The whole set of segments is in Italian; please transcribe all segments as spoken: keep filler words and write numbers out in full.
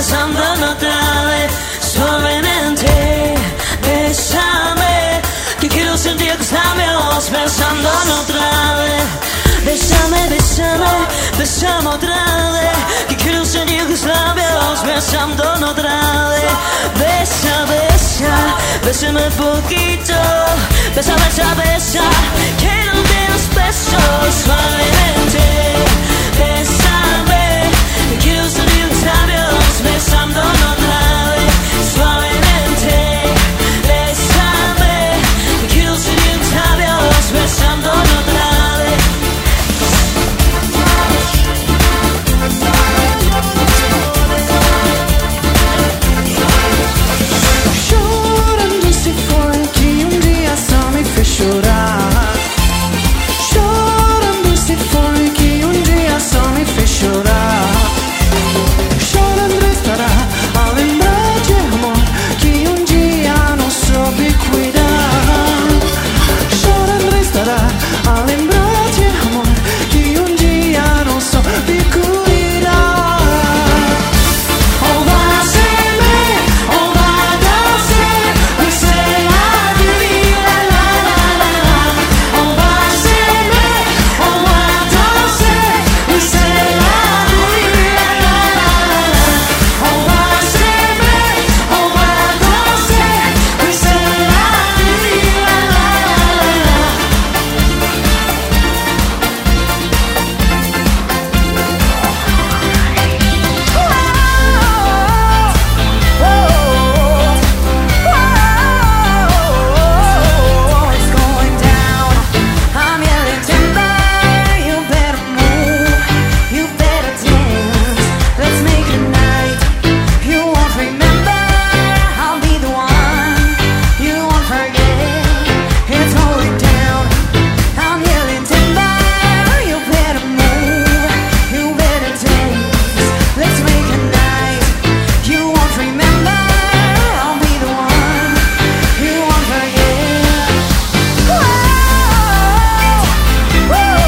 besando otra vez, suavemente. Bésame, que quiero sentir tus labios besando otra vez. Bésame, bésame, bésame otra vez, que quiero sentir tus labios besando otra vez. Besa, besa, bésame poquito. Besa, besa, besa, que no tienes besos. Suavemente, bésame, que quiero sentir tus labios besando otra vez. Suavemente, bésame, que quiero sentir tus labios besando otra vez. Chorando se foi que um dia só me fez chorar. Chorando se foi que um dia só me fez chorar. Chorando estará a lembrar de amor que um dia não soube cuidar. Chorando estará a lembrar de amor que um dia não soube cuidar. On va s'aimer, on va danser, oui c'est la vie, la la la la la. On va s'aimer, on va danser, oui c'est la vie, la la la la la. On va s'aimer, on va danser, oui c'est la vie, la la la la la. It's going down. I'm yelling timber. You better move. You better dance. Let's make a night. You won't remember. I'll be the one. You won't forget. It's going down. I'm yelling timber. You better move. You better dance. Let's make a night. You won't remember. I'll be the one. You won't forget. Whoa, whoa, whoa,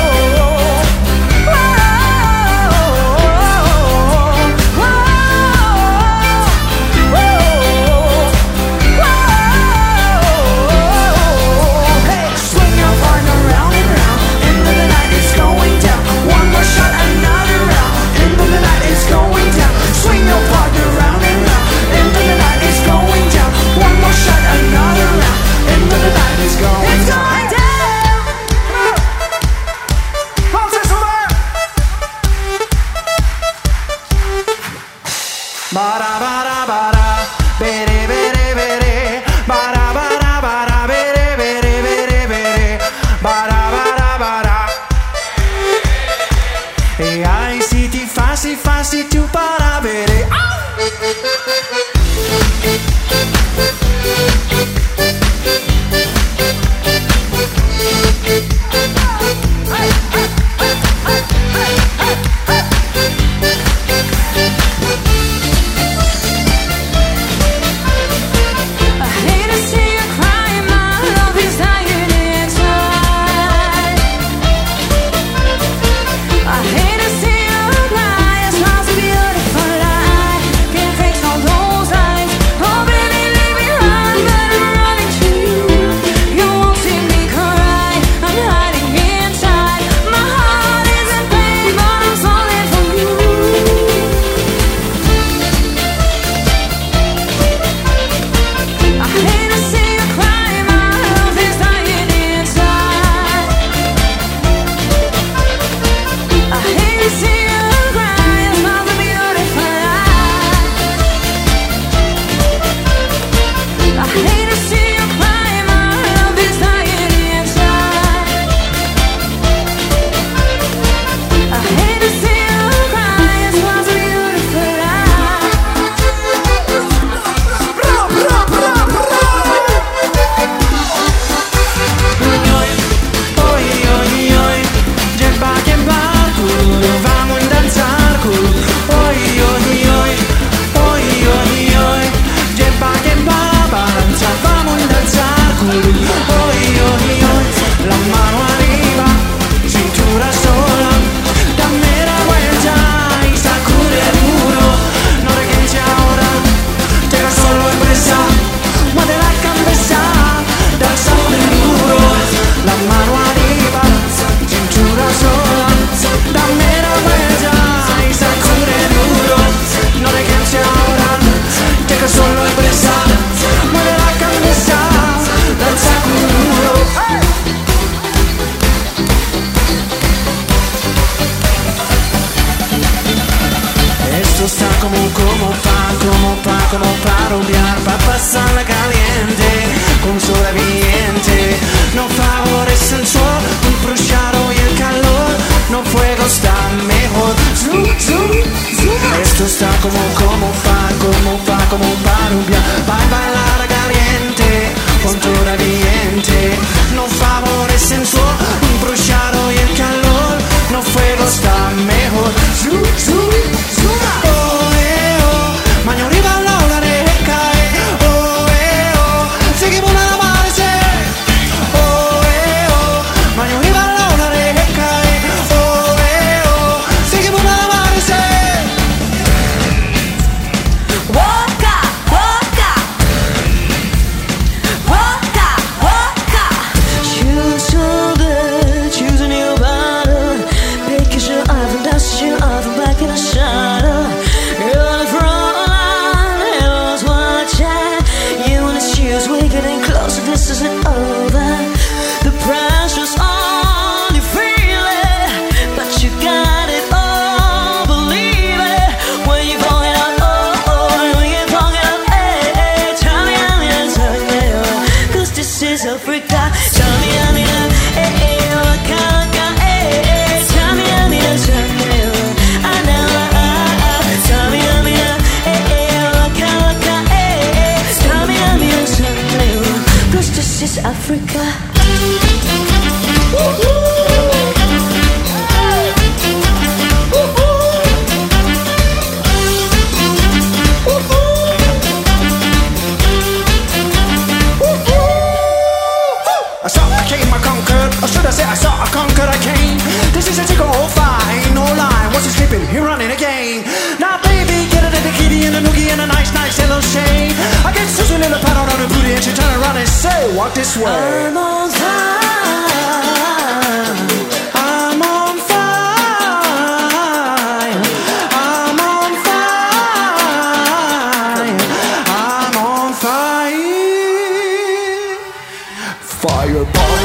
whoa. Hey, swing your partner round and round. End of the night is going down. One more shot, another round. End of the night is going down. Swing your partner round and round. End of the night is going down. One more shot, another round. End of the night is going down. It's going down. Bara bara bara, bere bere bere, bara bara bara, bere bere bere bere, bara bara bara. E ai si ti fa si fa si tu para bere. I hate to see you crying, my love is dying inside. I hate to see you cry, your smile's beautiful. está como, como pa, como pa, como pa rubiar, pa pasarla caliente con sobreviviente. No favorece el sol, un bruciado y el calor, no fuego está mejor. Zoom, zoom, zoom. Esto está como, como pa, como pa, como pa rubiar, pa bailar caliente con sobreviviente. No favorece el sol, un bruciado y el calor, no fuego está mejor. Zoom, zoom, zoom. Oh, eh, oh, mano arriba la oreja, eh. Oh, eh, oh, seguimos nada más, eh. Oh, eh, oh, mano arriba la oreja, eh. Oh, eh, oh, seguimos nada más, eh. Walk up, walk up, walk up, walk up. Choose older, choose a new battle. Because you're often dust, you're often back in the shadow. You're on the front line, everyone's watching. You wanna choose, we're getting closer, this isn't over. The pressure's on, you feel it, but you got it all, believe it. When you're falling out, oh, oh, when you're falling out, hey, hey. Tell me, I'm in, tell me, oh, cause this is Africa. Tell me, I'm in, hey, hey, oh, I can't, can't, hey, hey. Tell me, I'm in, tell me, oh, I know, I, I, I. Tell me, I'm in, hey, hey, oh, I can't, can't, hey, hey. Tell me, I'm in, tell me, oh, cause this is Africa. I saw, I came, I conquered, or should I say I saw, I conquered, I came. This is a tickle, oh fine, ain't no line. Once he's sleeping, he running again. Now baby, get it at the kitty and a noogie and a nice, nice yellow shade. I get Susie little pat on her booty and she turn around and say, walk this way. I'm on fire. I'm on fire. I'm on fire. I'm on fire. Fireball.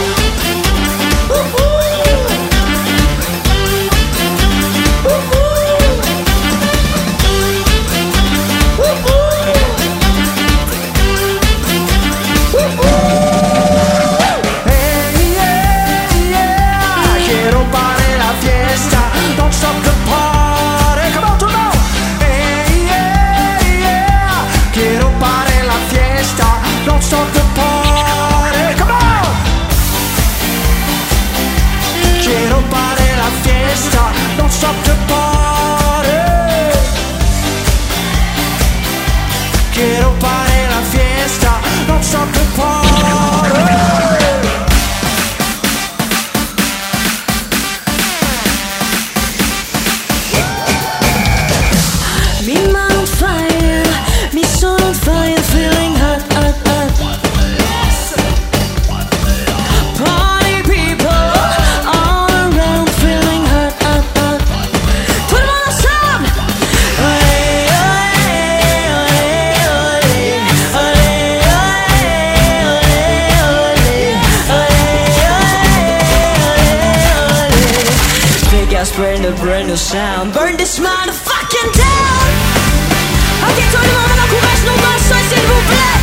Hey, yeah, yeah. Quiero parar la fiesta. Don't stop the party. Come on, turn on. Hey, yeah, yeah. Quiero parar la fiesta. Don't stop the party. Come on. Quiero parar la fiesta. Don't stop the party. Quiero parar la fiesta. Don't stop the party. Me man on fire, me soul on fire, feeling hot, hot, hot. Party people all around, feeling hot, hot, hot. Put 'em on the sound. Olé, olé, olé, olé, olé, olé, olé, olé, olé. Big ass brand new, brand new sound. Burn this motherfucking down. Ok, tout le monde, on commence nos morceaux, s'il vous plaît.